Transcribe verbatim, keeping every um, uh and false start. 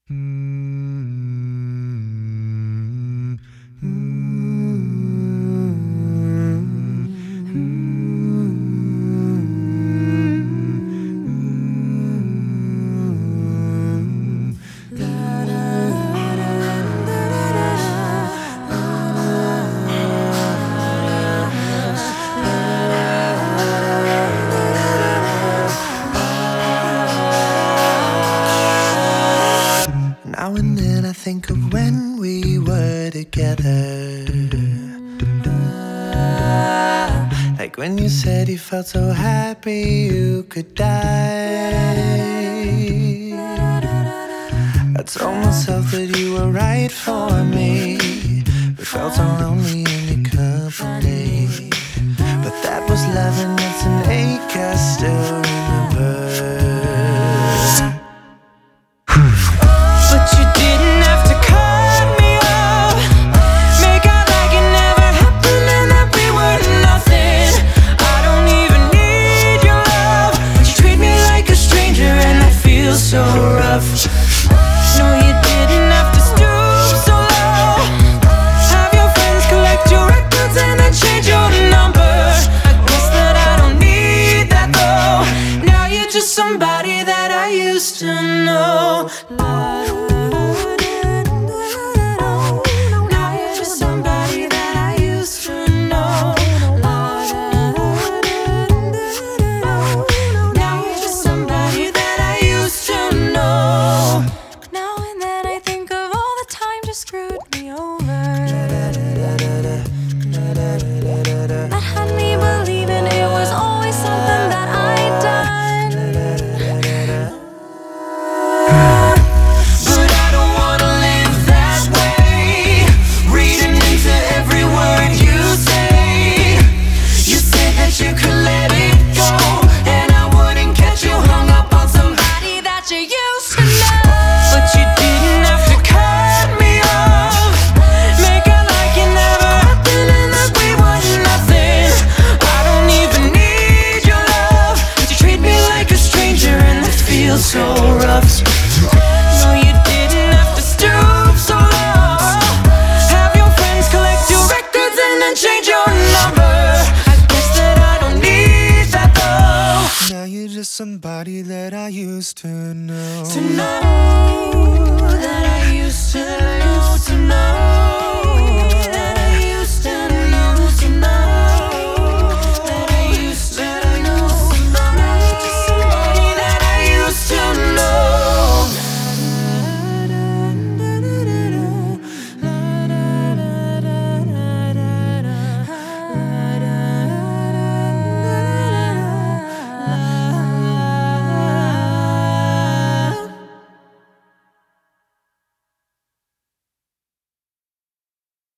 Now and then I think of when we were together, like when you said you felt so happy you could die. I told myself that you were right for me, but felt so lonely in your company. But that was love and it's an ache I still remember. So rough. No, you didn't have to stoop so low. Have your friends collect your records and then change your number. I guess that I don't need that though. Now you're just somebody that I used to know. Now you're just somebody that I used to know. Now you're just somebody that I used to know. Now and then I think of all the time you screwed me over, that had me believing it was always something that I'd done. But I don't wanna live that way, reading into every word you say. You said that you could let it go, and I wouldn't catch you hung up on somebody that you used to know. But you didn't have to cut me off, make it like it never happened and that we were nothing. I don't even need your love, but you treat me like a stranger and that feels so rough. No, you didn't have to stoop so low. Have your friends collect your records and then change your number. I guess that I don't need that though. Now you're just somebody that I used to know. To know.